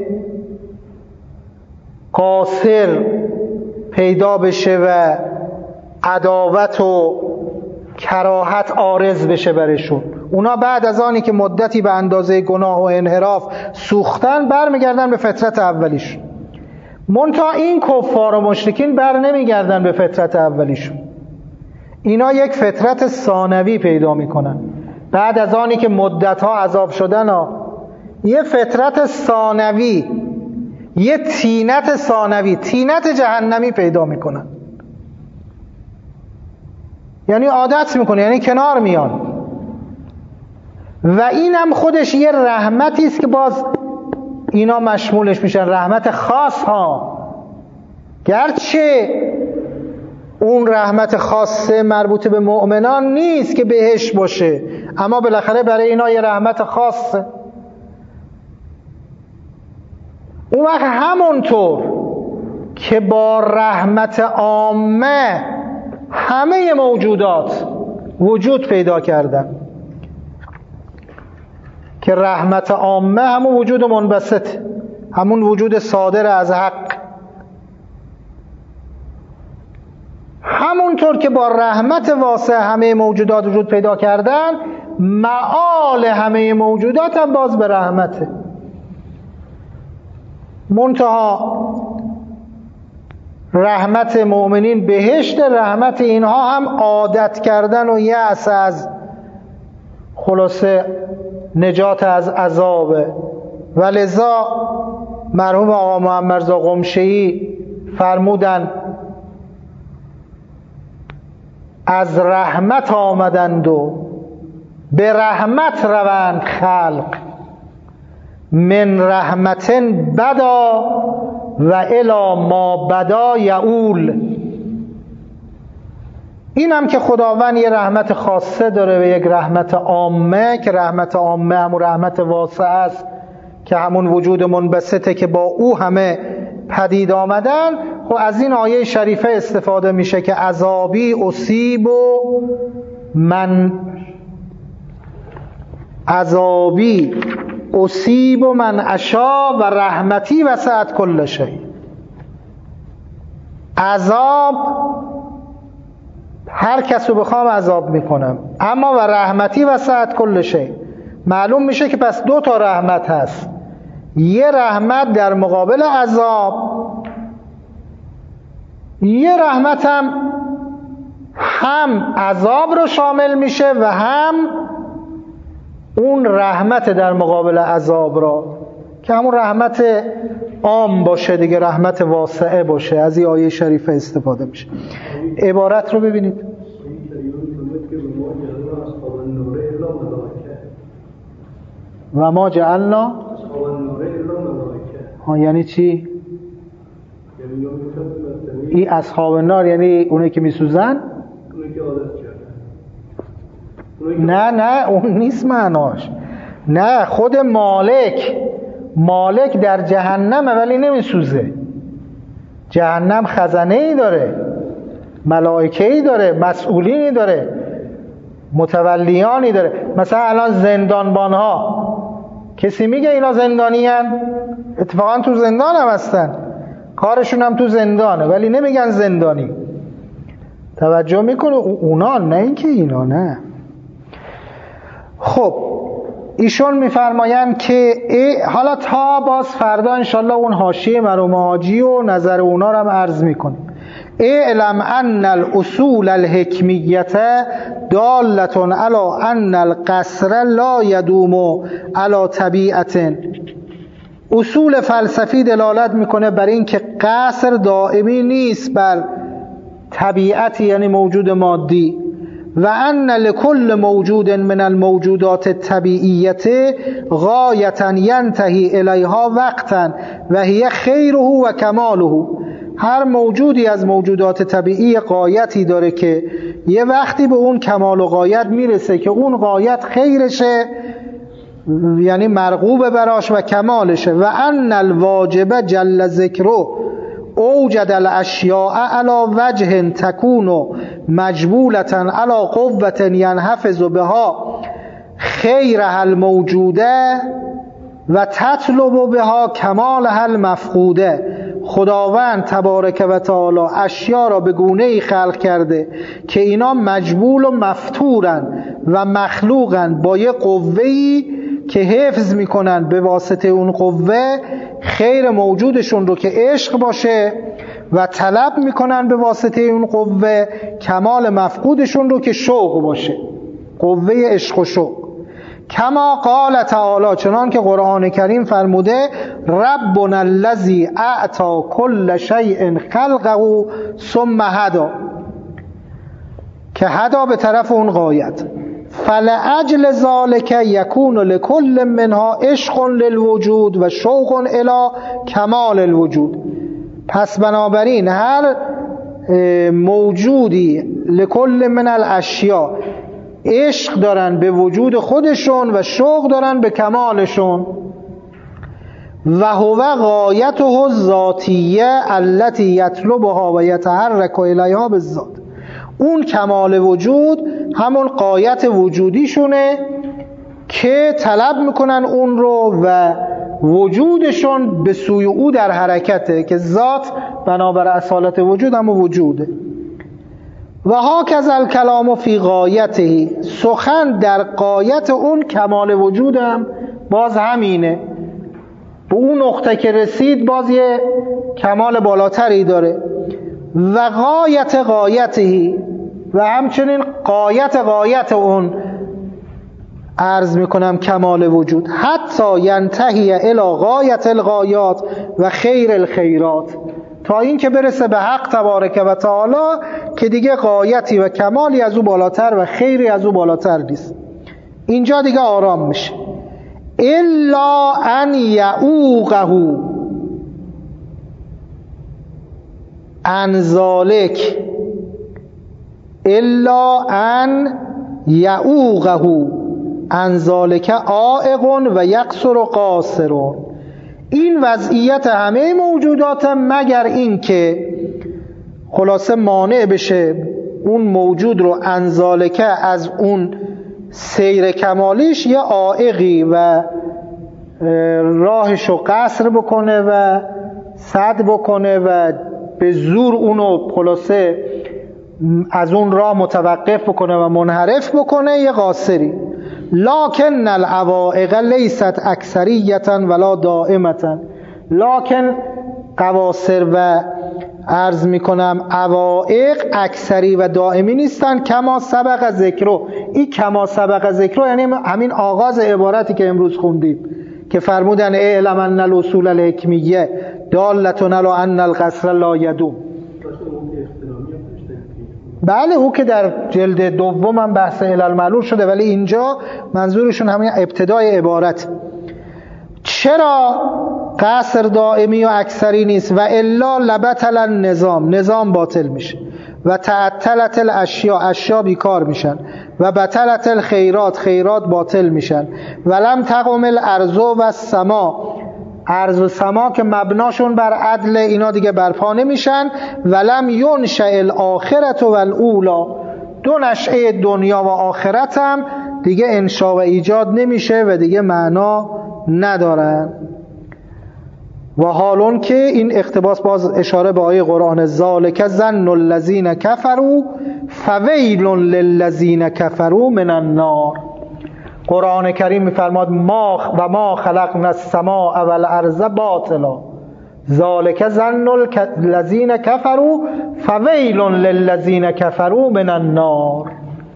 قاصر پیدا بشه و عداوت و کراهت عارض بشه برشون، اونا بعد از آنی که مدتی به اندازه گناه و انحراف سوختن، بر میگردن به فطرت اولیشون. منتها این کفار و مشرکین بر نمیگردن به فطرت اولیشون. اینا یک فطرت ثانوی پیدا میکنن بعد از آنی که مدتها عذاب شدن ها. یه فطرت ثانوی، یه طینت ثانوی، طینت جهنمی پیدا میکنن. یعنی عادت میکنه، یعنی کنار میان. و این هم خودش یه رحمتی است که باز اینا مشمولش میشن، رحمت خاص ها. گرچه اون رحمت خاصه مربوط به مؤمنان نیست که بهش باشه، اما بالاخره برای اینا یه رحمت خاصه. اون وقت همونطور که با رحمت عامه همه موجودات وجود پیدا کردن، که رحمت عامه همون وجود منبسط، همون وجود صادر از حق، همونطور که با رحمت واسع همه موجودات وجود پیدا کردن، معال همه موجودات هم باز به رحمته. منتها رحمت مؤمنین بهشت، رحمت اینها هم عادت کردن و یأس از خلاصه نجات از عذابه. و لذا مرحوم آقا محمد رضا قمشه‌ای فرمودن از رحمت آمدند و به رحمت روند خلق، من رحمتن بدا و الی ما بدا یعول. این هم که خداوند یه رحمت خاصه داره و یک رحمت عامه، که رحمت عامه همون رحمت واسع است که همون وجود منبسطه که با او همه پدید آمدن. خب از این آیه شریفه استفاده میشه که عذابی اصیب و من عذابی اصیب و من اشا و رحمتی وسعت کل شیء. عذاب هر کس رو بخوام عذاب میکنم، اما و رحمتی وسعت کل شیء. معلوم میشه که پس دو تا رحمت هست، یه رحمت در مقابل عذاب، یه رحمت هم هم عذاب رو شامل میشه و هم اون رحمت در مقابل عذاب را، که همون رحمت عام باشه دیگه، رحمت واسعه باشه. از این آیه شریفه استفاده میشه. عبارت رو ببینید. و ما جعلنا ها یعنی چی؟ این اصحاب النار یعنی اونایی که میسوزن؟ نه نه اون نیست معناش. نه، خود مالک مالک در جهنمه ولی نمیسوزه. جهنم خزانه ای داره، ملائکه‌ای داره، مسئولینی داره، متولیانی داره. مثلا الان زندانبان‌ها کسی میگه اینا زندانی هن؟ اتفاقا تو زندان هم هستن، کارشون هم تو زندانه، ولی نمیگن زندانی. توجه میکنه اونا، نه اینکه اینا. نه. خب ایشون میفرمایند که حالا تا باز فردا انشالله اون حاشیه مرحوم حاجی و نظر اونا رو هم عرض میکنیم. اعلم ان الاصول الحکمیت دالتون علی ان القصر لا یدوم علی طبیعت. اصول فلسفی دلالت میکنه بر این که قصر دائمی نیست بر طبیعت، یعنی موجود مادی. و ان لكل موجود من الموجودات الطبیعیت غایة ینتهی الیها وقتا و هی خیره و کماله. هر موجودی از موجودات طبیعی غایتی داره که یه وقتی به اون کمال و غایت میرسه که اون غایت خیرشه، یعنی مرغوب براش و کمالشه. و ان الواجب جل ذکره اوجد الاشیاء علی وجه تکون مجبولة علی قوة ینحفظ بها خیرها الموجوده و تطلب بها کمالها المفقوده. خداوند تبارک و تعالی اشیا را به گونه‌ای خلق کرده که اینا مجبول و مفتورن و مخلوقن با یه قوه‌ای که حفظ میکنن به واسطه اون قوه خیر موجودشون رو که عشق باشه و طلب میکنن به واسطه اون قوه کمال مفقودشون رو که شوق باشه، قوه عشق و شوق. کما قال تعالی، چنان که قرآن کریم فرموده ربنا الذی اعطی کل شیء خلقه ثم هدی، که هدا به طرف اون غایت. فلأجل ذلك یکون لكل منها عشق للوجود و شوق الی کمال الوجود. پس بنابراین هر موجودی لكل من الاشیاء عشق دارن به وجود خودشون و شوق دارن به کمالشون. و هو غایته الذاتیه التي یطلبها و یتحرک الیها بالذات. اون کمال وجود همون غایت وجودیشونه که طلب میکنن اون رو و وجودشون به سوی او در حرکته، که ذات بنابر اصالت وجود هم وجوده. و هاکذا الکلام فی غایته، سخن در غایت اون کمال وجودم باز همینه. به اون نقطه که رسید باز یه کمال بالاتری داره. و غایت غایته، و همچنین غایت غایت اون عرض میکنم کمال وجود. حتی ینتهی الی غایت الغایات و خیر الخیرات، تا این که برسه به حق تبارک و تعالی که دیگه غایتی و کمالی از او بالاتر و خیری از او بالاتر نیست. اینجا دیگه آرام میشه. الا ان یعوقه عن ذلک، الا ان یعوقه عن ذلک عائق و یقصر قاصر. این وضعیت همه موجودات مگر این که خلاصه مانع بشه اون موجود رو عن ذلک از اون سیر کمالیش یه عائقی و راهشو قصر بکنه و سد بکنه و به زور اونو خلاصه از اون راه متوقف بکنه و منحرف بکنه، یه قاصری. لکن العوائق لیست اکثریتا ولا دائمتا، لکن قواصر و عرض میکنم عوائق اکثری و دائمی نیستن. کما سبق ذکرو، این کما سبق ذکرو یعنی همین آغاز عبارتی که امروز خوندیم که فرمودن اعلم ان الاصول الحکمیه دالتون علی ان القصر لا یدوم. بله او که در جلد دوم هم بحث علل معلول شده، ولی اینجا منظورشون همین ابتدای عبارت. چرا قصر دائمی و اکثری نیست؟ و الا لبطل النظام، نظام باطل میشه. و تعطلت الاشیاء، اشیا بیکار میشن. و بطلت الخیرات، خیرات باطل میشن. و لم تقم الارض و السما، ارض و سما که مبناشون بر عدل، اینا دیگه برپا نمیشن. ولم ینشأ الاخرة والاولی، دو نشأه دنیا و آخرت هم دیگه انشا و ایجاد نمیشه و دیگه معنا ندارن. و حالون که این اقتباس باز اشاره به آیه قرآن، ذالک ظن الذین کفروا فویل للذین کفروا من النار. قرآن کریم میفرماد ما و ما خلقنا السماء والارض باطلا ذالک ظن الذین کفروا فویل للذین کفروا من النار.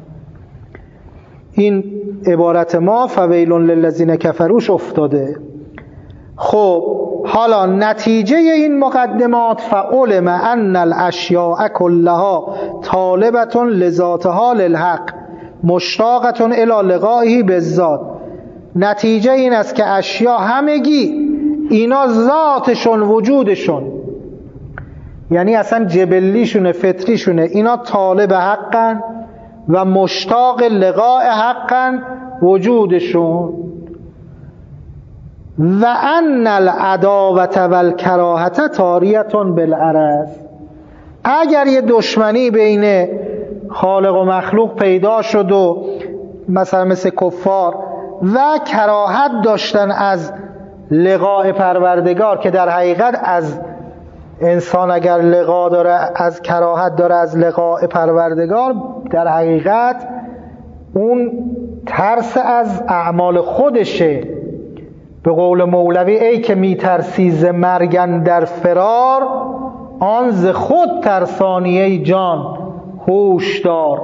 این عبارت ما فویل للذین کفروش افتاده. خب حالا نتیجه این مقدمات، فعلم ان الاشیاء کلها طالبة لذاتها للحق مشتاقة الی لقائه بالذات. نتیجه این است که اشیا همگی اینا ذاتشون، وجودشون، یعنی اصلا جبلیشونه، فطریشونه، اینا طالب حقن و مشتاق لقاء حقن وجودشون. و ان العداوة والکراهة طاریة بالعرض. اگر یه دشمنی بین خالق و مخلوق پیدا شد و مثلا مثل کفار و کراهت داشتن از لقاء پروردگار، که در حقیقت از انسان اگر لقا داره، از کراهت داره از لقاء پروردگار، در حقیقت اون ترس از اعمال خودشه. به قول مولوی ای که میترسی ز مرگ در فرار، آن ز خود ترسانی ای جان هوش دار.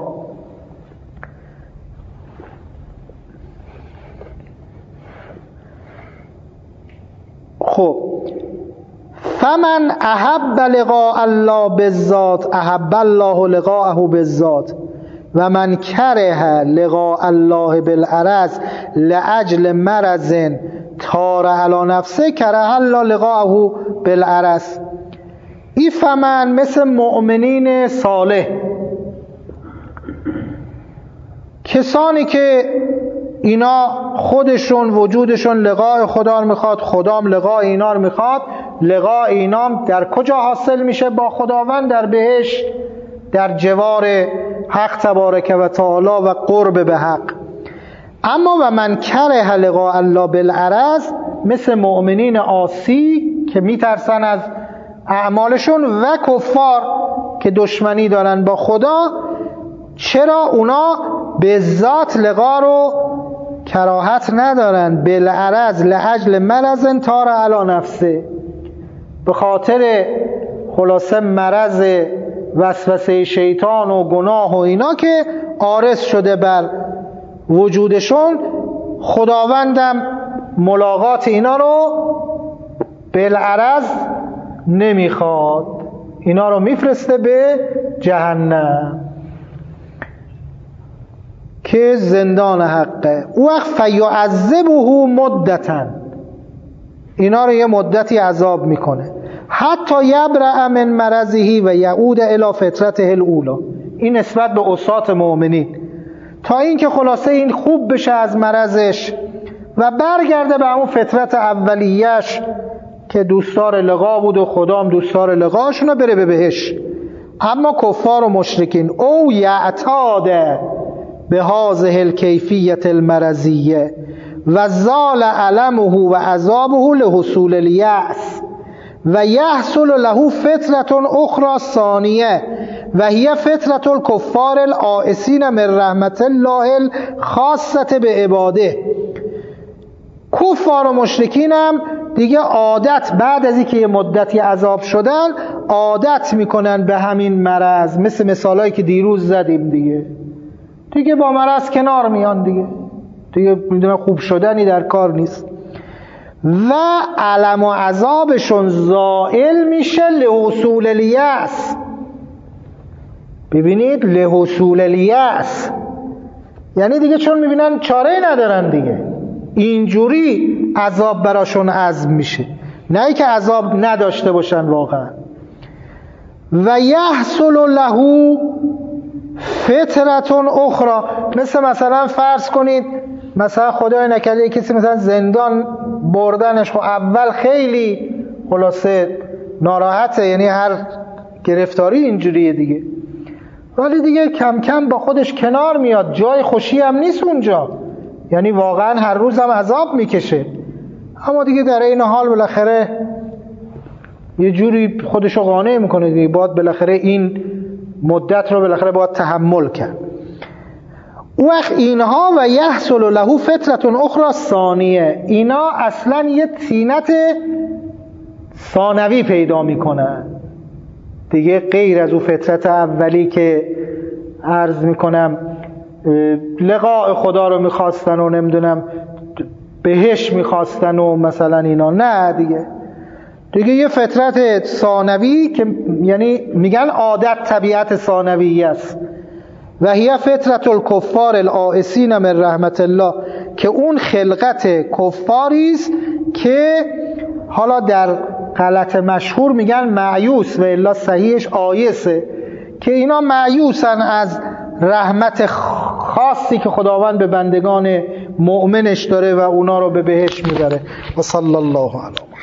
خب فمن احب لقاء الله بالذات احب الله لقاءه بالذات و من کره لقاء الله بالعرض لاجل مرض تار علی نفسه کره الله لقاءه بالعرض. این فمن مثل مؤمنین صالح، کسانی که اینا خودشون وجودشون لقاء خدا رو میخواد، خدام لقاء اینا رو میخواد. لقاء اینا در کجا حاصل میشه؟ با خداوند در بهشت، در جوار حق تبارک و تعالی و قرب به حق. اما و من کره لقاء الله بالعرض مثل مؤمنین عاصی که میترسن از اعمالشون و کفار که دشمنی دارن با خدا. چرا اونا به ذات لقا رو کراهت ندارن؟ بالعرض لاجل مرض تار علی نفسه، به خاطر خلاصه مرض وسوسه شیطان و گناه و اینا که عارض شده بر وجودشون. خداوندم ملاقات اینا رو بالعرض نمیخواد، اینا رو میفرسته به جهنم که زندان حقه. او وقت فیعذبه مدتا، اینا رو یه مدتی عذاب میکنه، حتی یبرأ من مرضه و یعود الی فطرته الاولی. این نسبت به عصاة مؤمنین، تا این که خلاصه این خوب بشه از مرضش و برگرده به همون فطرت اولیش که دوستار لقا بود و خدام دوستار لقاشون، بره به بهشت. اما کفار و مشرکین او یعتاد به هذه الکیفیت المرضیه و زال علمه و عذابه لحصول الیأس و یحصل له فطرة اخرى ثانیه و هی فطرة الکفار الآئسین من رحمت الله الخاصة به عباده. کفار و مشرکین هم دیگه عادت، بعد از اینکه یه مدتی عذاب شدن، عادت میکنن به همین مرض، مثل مثالایی که دیروز زدیم دیگه دیگه با مرض کنار میان دیگه دیگه میدونن خوب شدنی در کار نیست و علم و عذابشون زائل میشه لحصول الیأس. ببینید لحصول الیأس یعنی دیگه چون میبینن چاره ندارن دیگه، اینجوری عذاب براشون عزم میشه، نه ای که عذاب نداشته باشن واقعا. و یحصل له فطرة اخرى، مثل مثلا فرض کنید مثلا خدای نکرده کسی مثلا زندان بردنش خب اول خیلی خلاصه ناراحته، یعنی هر گرفتاری اینجوریه دیگه، ولی دیگه کم کم با خودش کنار میاد، جای خوشی هم نیست اونجا، یعنی واقعا هر روز هم عذاب میکشه، اما دیگه در این حال بالاخره یه جوری خودشو قانع میکنه دیگه، باید بالاخره این مدت رو بالاخره باید تحمل کرد. وقت اینها و یحصل له فترة اخرى ثانیه، اینا اصلا یه طینت ثانوی پیدا میکنن دیگه، غیر از اون فطرت اولی که عرض میکنم لقاء خدا رو میخواستن و نمیدونم بهش میخواستن و مثلا اینا، نه دیگه دیگه یه فطرت ثانوی که یعنی میگن عادت طبیعت ثانویه است. و هی فطرت الکفار الآئسین من رحمت الله، که اون خلقت کفاری است که حالا در غلط مشهور میگن مایوس و الا صحیحش آیسه، که اینا مایوسن از رحمت خاصی که خداوند به بندگان مؤمنش داره و اونا رو به بهشت میبره. و صلی الله علیه